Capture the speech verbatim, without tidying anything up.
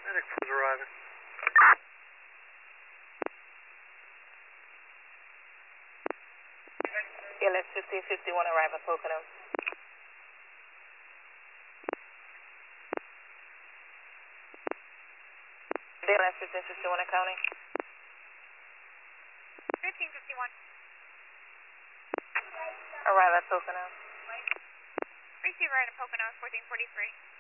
Medic was arriving. L S fifteen fifty-one arrive at Pocono. L S fifteen fifty-one accounting. fifteen fifty-one. Arrive at Pocono. Receiver at Pocono, fourteen forty-three.